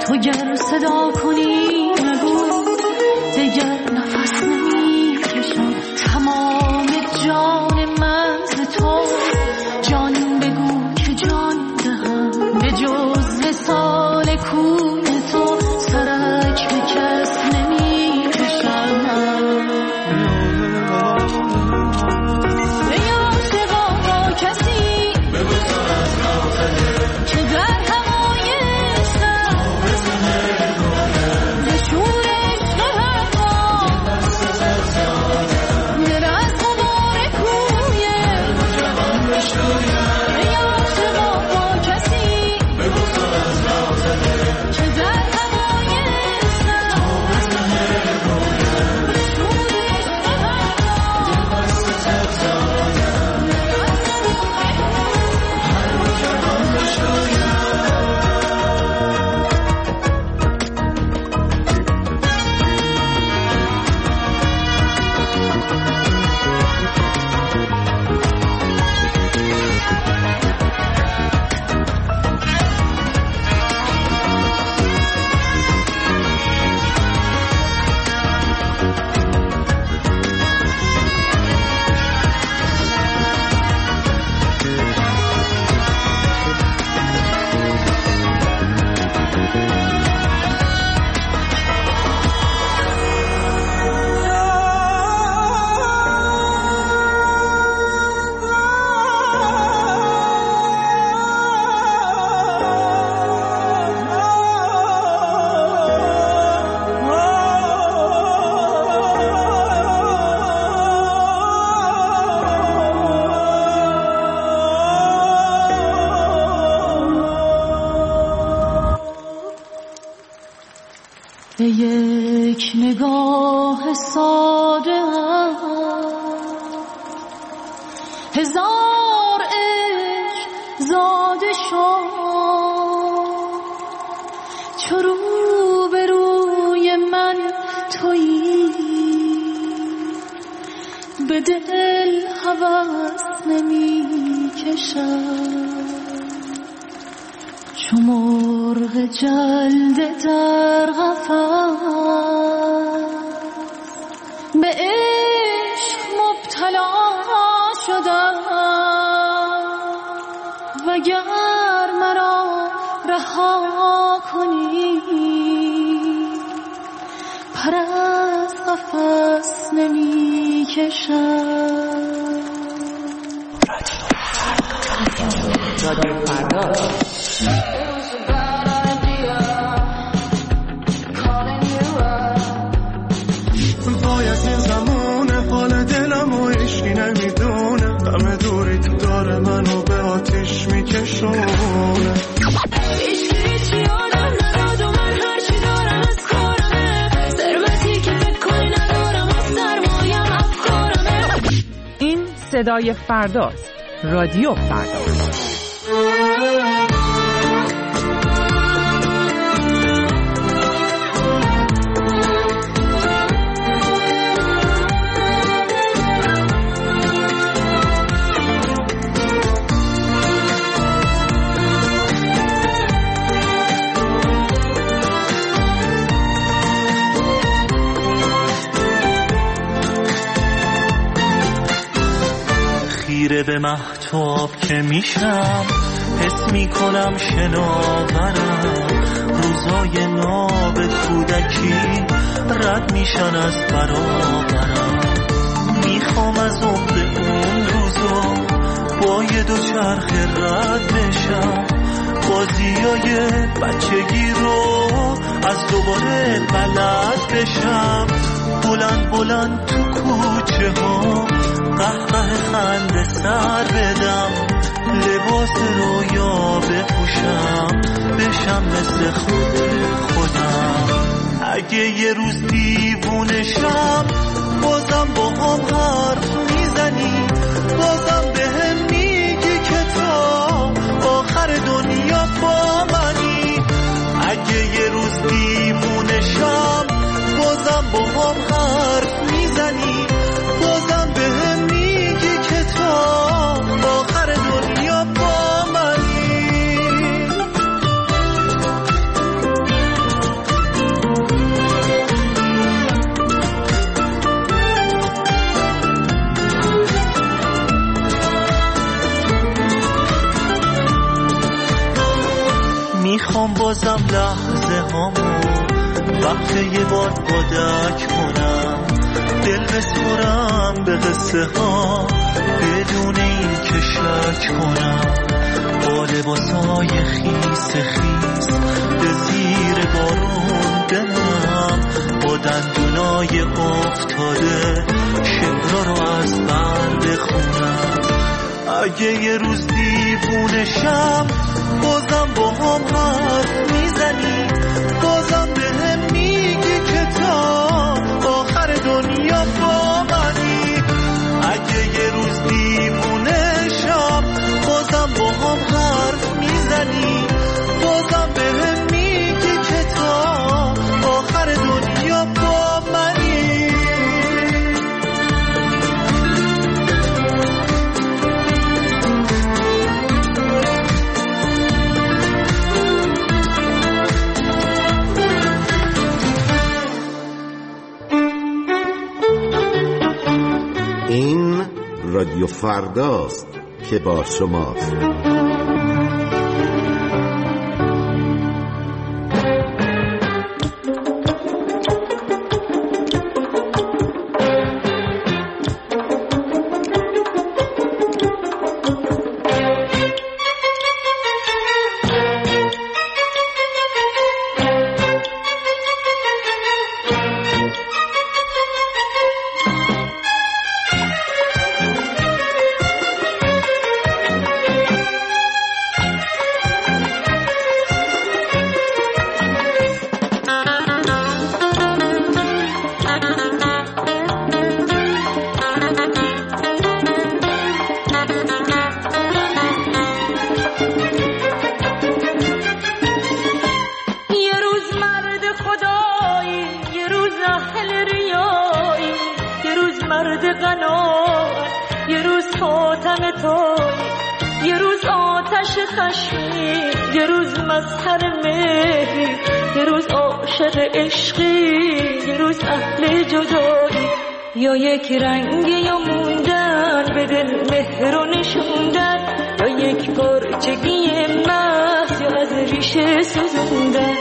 تو گر صدا کنی نگو دیگر نفس نمیکشم تمام جان من ز تو جان بگو که جان دهم به جز وصال کوی تو سرک به کس نمیکشم ای عاشقا با کسی که در هوای به یک نگاه ساده هزار عشق زاده شد چو رو به روی من تویی به دل هوس نمی کشم چو مرغ جلده در قفس به عشق مبتلا شدم وگر مرا رها کنی پر از قفس نمی کشم. رادیو فردا باید این زمونه حال دلم و عشقی نمیدونه همه دوری تو داره منو به آتیش میکشونه عشقی چی آدم نداد و من هرچی دارم از کارمه ثروتی که فکر کنی ندارم از سرمایم افکارمه. این صدای فرداست. رادیو فردا. خیره به مهتاب که میشم حس میکنم شناورم روزای ناب کودکی رد میشن از برابرم میخوام از عمر اون روزا با یه دوچرخ رد بشم بازیای بچگی رو از دوباره بلد بشم بلند بلند تو کوچه ها قهقه خنده سر بدم لباس رویا بپوشم بشم مثل خودم اگه یه روز دیوونشم بازم با هم حرف میزنی بازم بهم میگی که تا آخر دنیا با منی اگه یه روز دیوونشم بازم با هم حرف میزنی بازم بهم میگی که تا آخر دنیا با منی میخوام بازم لحظه هامو وقت یه بار بادک کنم، دل بسپرم به قصه ها بدون این که شک کنم، با لباسای خیس خیس به زیر بارون بمونم، با دندونای افتاده شعرها رو از بر بخونم. اگه یه روز دیوونشم بازم با هم حرف میزنی، بازم به هم میگی که تا آخر دنیا با منی. اگه یه روز دیوونشم بازم با هم حرف میزنی، بازم به هم میگی که تا آخر دنیا با منی. این رادیو فرداست که با شماست. یا یک رنگ یا موندن به دل مهر و نشوندن، یا یک پرچگی محض یا از ریشه سوزوندن.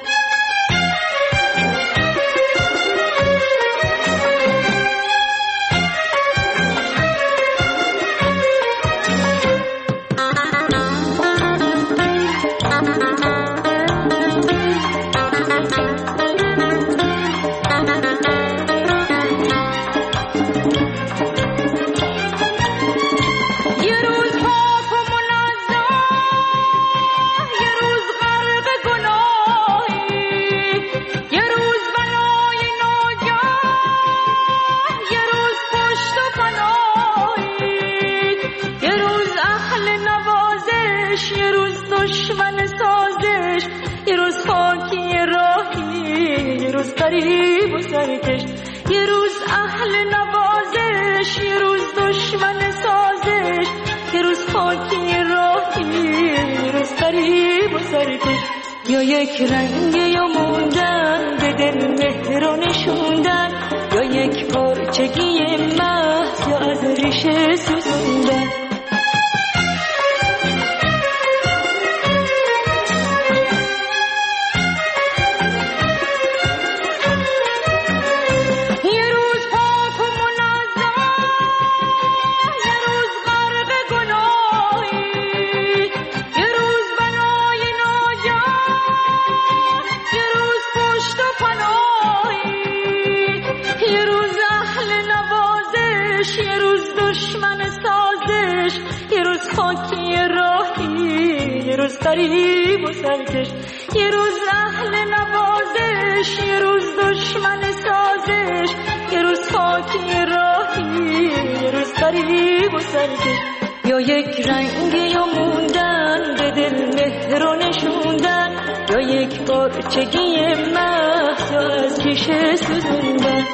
غریب و سرکش، یه روز اهل نوازش، یه روز دشمن سازش، یه روز خاکی راهی، یه روز غریب و سرکش. یا یک رنگ یا موندن به دل مهر و نشوندن، یا یک پرچگی محض یا از ریشه سوزوندن. یه روز دشمن سازش، یه روز خاکی راهی، یه روز غریب و سرکش. یه روز اهل نوازش، یه روز دشمن سازش، یه روز خاکی راهی، یه روز غریب و سرکش. یا یک رنگ یا موندن به دل مهر و نشوندن، یا یک پرچگی محض یا از ریشه سوزوندن.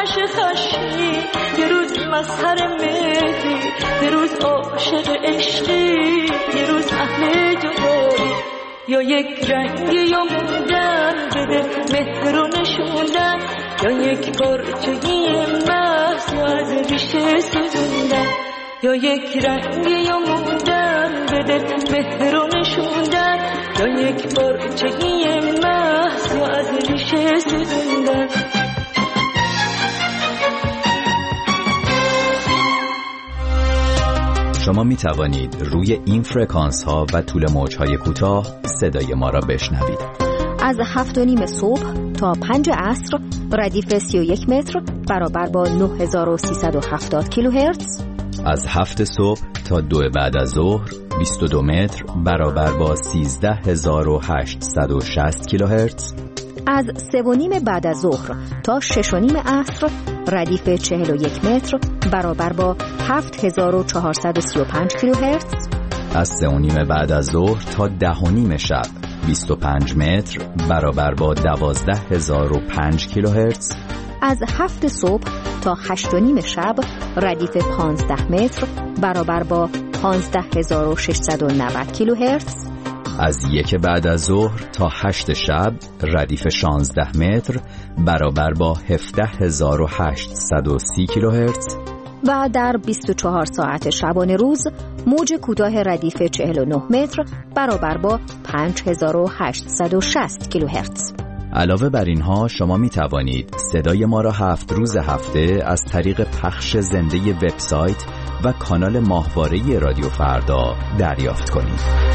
همیشه خشمی، یه روز مسخره مهری، یه روز عاشق عشقی، یه روز اهل جدایی. یا یک رنگی یا موندن بده مهر رو نشوندن، یا یک پرچگی محض یا از ریشه سوزوندن. یا یک رنگی یا موندن بده مهر رو نشوندن، یا یک پرچگی محض یا از ریشه سوزوندن. شما می توانید روی این فرکانس ها و طول موج های کوتاه صدای ما را بشنوید. از 7:30 صبح تا 5 عصر ردیف 31 متر برابر با 9370 کیلوهرتز. از 7 صبح تا 2 بعد از ظهر 22 متر برابر با 13860 کیلوهرتز. از 3:30 بعد از ظهر تا 6:30 عصر ردیف 41 متر برابر با 7435 کیلوهرتز. از 3:30 بعد از ظهر تا 10:30 شب 25 متر برابر با 12005 کیلوهرتز. از 7 صبح تا 8:30 شب ردیف 15 متر برابر با 15690 کیلوهرتز. از 1 بعد از ظهر تا 8 شب ردیف 16 متر برابر با 17830 کیلوهرتز. و در 24 ساعت شبانه روز موج کوتاه ردیف 49 متر برابر با 5860 کیلوهرتز. علاوه بر اینها شما می توانید صدای ما را 7 روز هفته از طریق پخش زنده وبسایت و کانال ماهواره رادیو فردا دریافت کنید.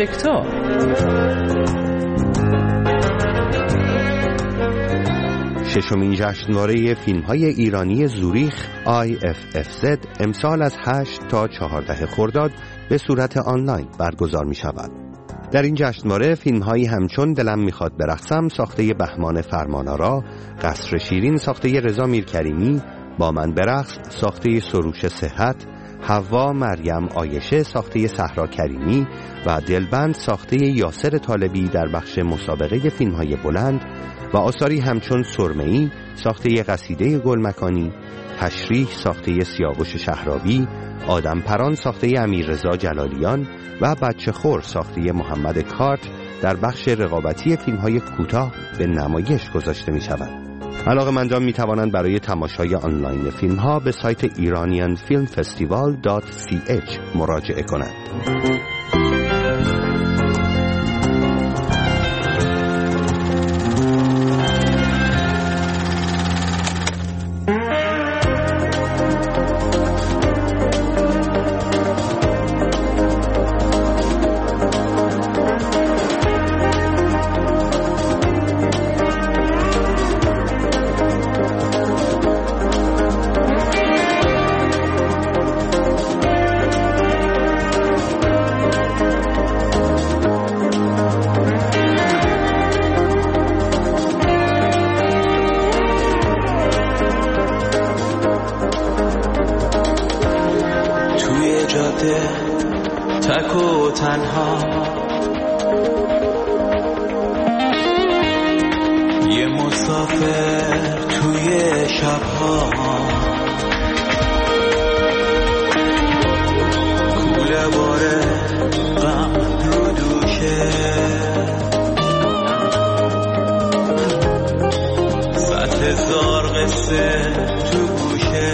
پروژکتور ششمین جشنواره فیلم‌های ایرانی زوریخ IFFZ امسال از 8 تا 14 خرداد به صورت آنلاین برگزار می‌شود. در این جشنواره فیلم‌هایی همچون دلم میخواد برقصم ساخته بهمان فرمانآرا، قصر شیرین ساخته رضا میرکریمی، با من برقص ساخته سروش صحت، حوا مریم عایشه ساخته صحرا کریمی و دلبند ساخته یاسر طالبی در بخش مسابقه فیلم‌های بلند و آثاری همچون سرمه‌ای ساخته قصیده گلمکانی، تشریح ساخته سیاوش شهرابی، آدم پران ساخته امیررضا جلالیان و بچه خور ساخته محمد کارت در بخش رقابتی فیلم‌های کوتاه به نمایش گذاشته می‌شود. علاقه‌مندان می‌توانند برای تماشای آنلاین فیلم‌ها به سایت iranianfilmfestival.ch مراجعه کنند. تک و تنها یه مسافر توی شبها کوله باره غم رو دوشه 100,000 قصه تو گوشه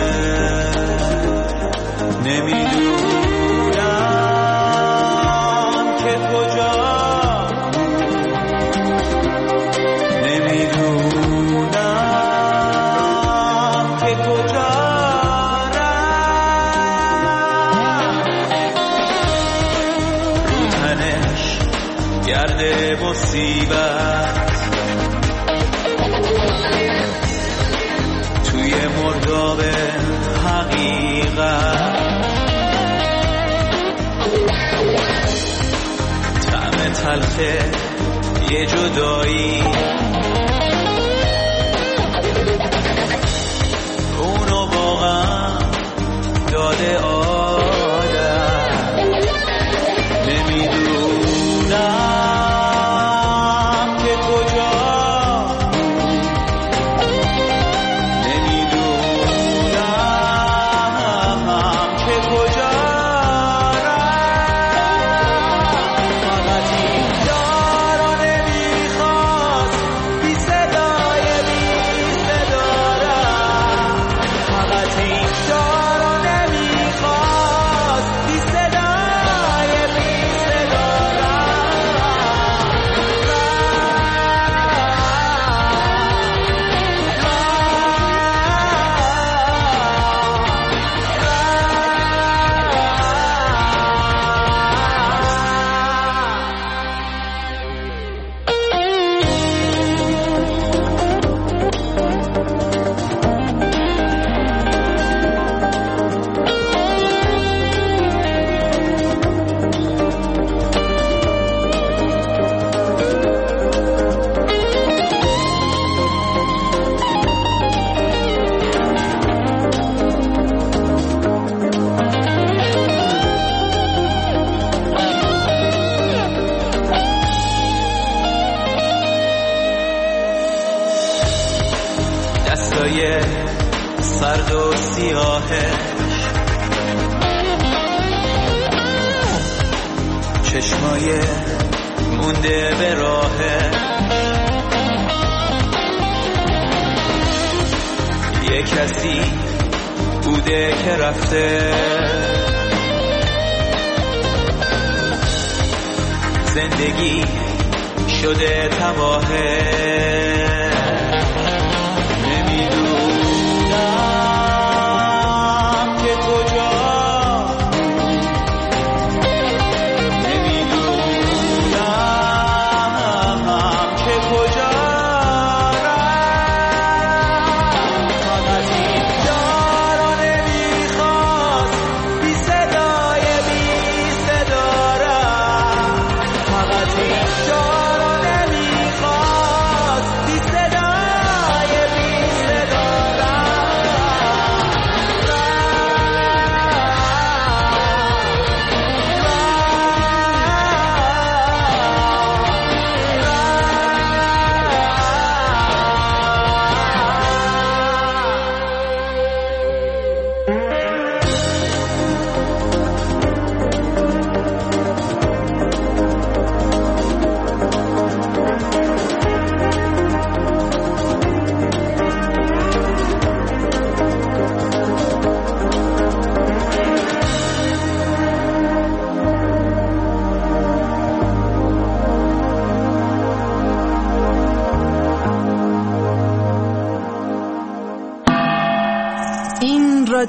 مصیبت توی مرداب حقیقت طعم تلخه یه جدایی اونو واقعا داده آدم نمیدونم سرد و سیاهش چشمای مونده به راهش یه کسی بوده که رفته زندگی شده تباهه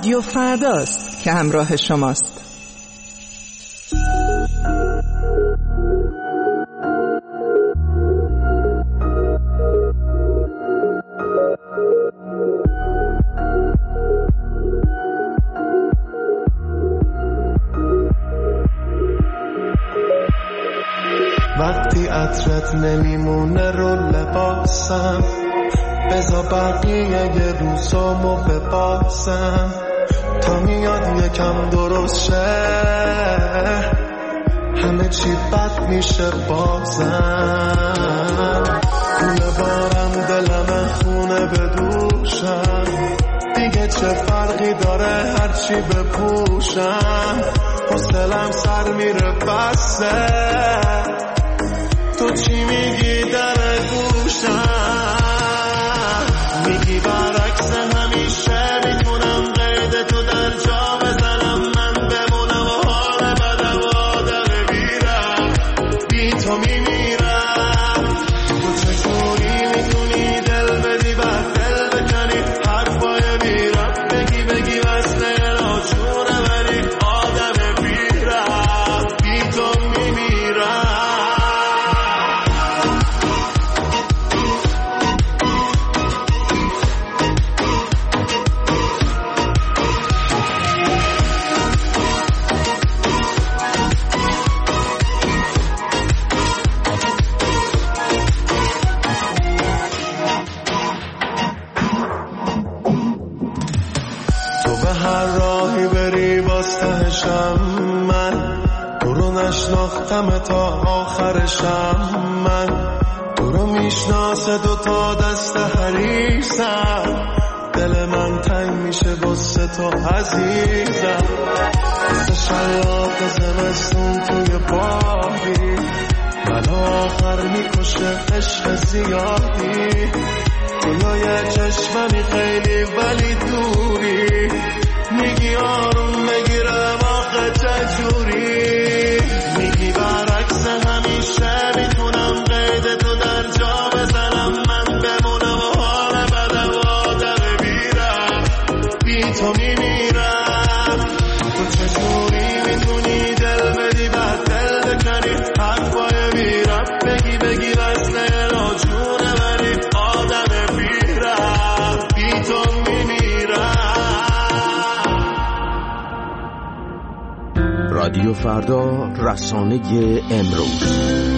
رادیو فرداست که همراه شماست. وقتی عطرت نمیمونه رو لباسم، بذار بقیه یه روزامو بباسم تا میاد یکم درست شه، همه چی بد میشه بازم. کوله بارم دلم خونه بدوشم، دیگه چه فرقی داره هرچی بپوشم، حوصلم سر میره بسه، تو چی میگی در گوشم، میگی برعکس همیشه میتونم قید تو در جا بزنم، من بمونم و حال بدم آدم بیرم، بی تو میمیرم، تو چجوری میتونی دل بدی بعد دل بکنی، حرفای بیرم بگی وزنه ناچونه ولی آدم بیرم، بی تو میمیرم. هر راهی بری باستهشم، من تو رو نشناختم تا آخرشم، من تو رو میشناسه دوتا دست حریصم، دل من تنگ میشه واسه تو عزیزم، مثل شلاق زمستون توی باغی، منو آخر میکشه عشق زیادی، جلوی چشممی خیلی ولی دوری، میگی آروم بگیرم آخه چجوری، میگی برعکس همیشه میتونم قید تو در جا بزنم، من بمونم و حال بدم آدم بیرم، بی تو میمیرم، تو چجوری میتونی دل بدی بعد دل بکنی، حرفای بیرم بگی وزنه ناجونه ولی آدم بیرم، بی تو میمیرم. رادیو فردا، رسانه امروز.